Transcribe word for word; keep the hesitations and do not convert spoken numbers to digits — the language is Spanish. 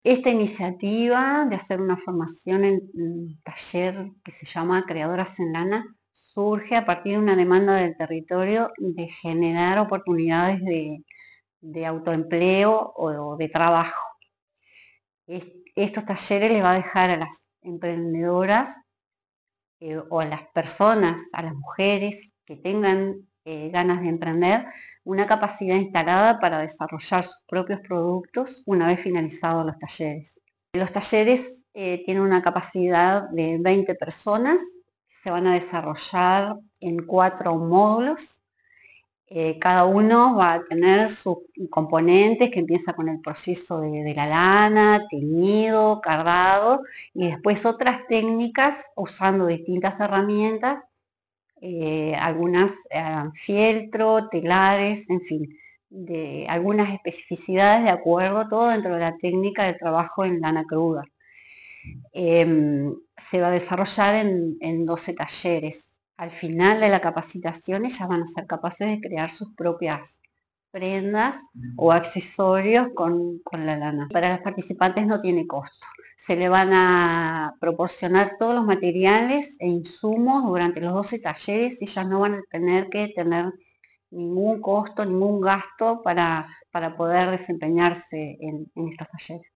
Esta iniciativa de hacer una formación en un taller que se llama Creadoras en Lana surge a partir de una demanda del territorio de generar oportunidades de, de autoempleo o de trabajo. Estos talleres les va a dejar a las emprendedoras eh, o a las personas, a las mujeres que tengan eh, ganas de emprender, una capacidad instalada para desarrollar sus propios productos una vez finalizados los talleres. Los talleres eh, tienen una capacidad de veinte personas, se van a desarrollar en cuatro módulos. Eh, cada uno va a tener sus componentes, que empieza con el proceso de, de la lana, teñido, cardado, y después otras técnicas usando distintas herramientas, eh, algunas eh, fieltro, telares, en fin, de algunas especificidades de acuerdo, todo dentro de la técnica del trabajo en lana cruda. Eh, se va a desarrollar en, en doce talleres. Al final de la capacitación ellas van a ser capaces de crear sus propias prendas o accesorios con, con la lana. Para las participantes no tiene costo. Se le van a proporcionar todos los materiales e insumos durante los doce talleres y ellas no van a tener que tener ningún costo, ningún gasto para, para poder desempeñarse en, en estos talleres.